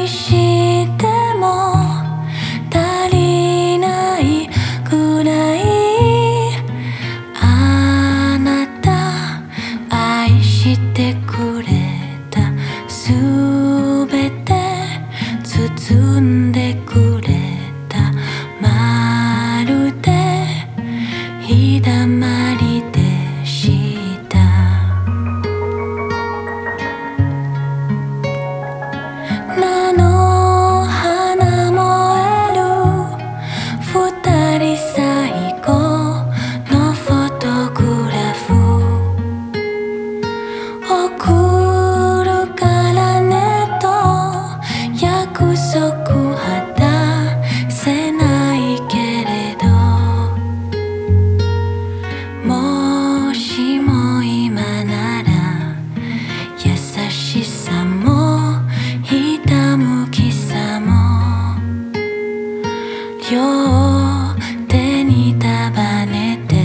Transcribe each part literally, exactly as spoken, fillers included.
しても足りないくらいあなた愛してくれたすべて包んでくれたまるで日だまりでした菜の花燃える二人最後のフォトグラフ送るからねと約束果たせないけれどもしも今なら優しさもひたむきさも両手に束ねて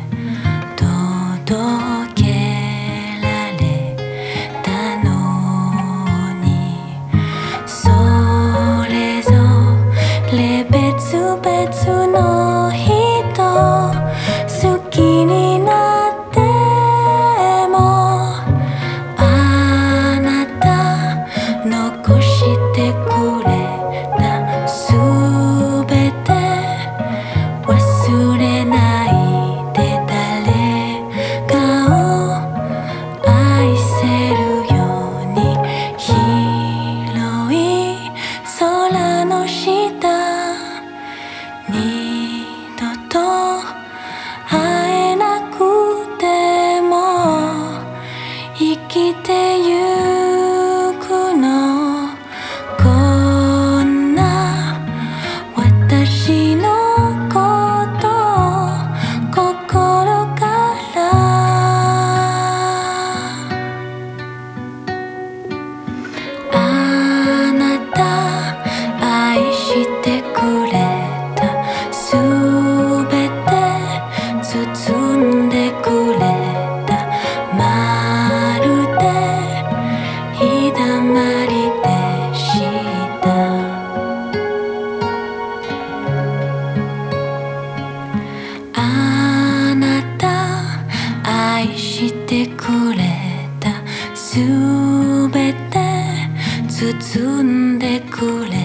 届けられたのにそれぞれ別々の人好きになってもあなた残してくれたすべて忘れないで誰かを愛せるように広い空の下二度と会えなくても生きてゆくのこんな私のこと心からあなた愛してくれたすべて包んでくれたまるで日だまりでしたあなた愛してくれたすべて包んでくれ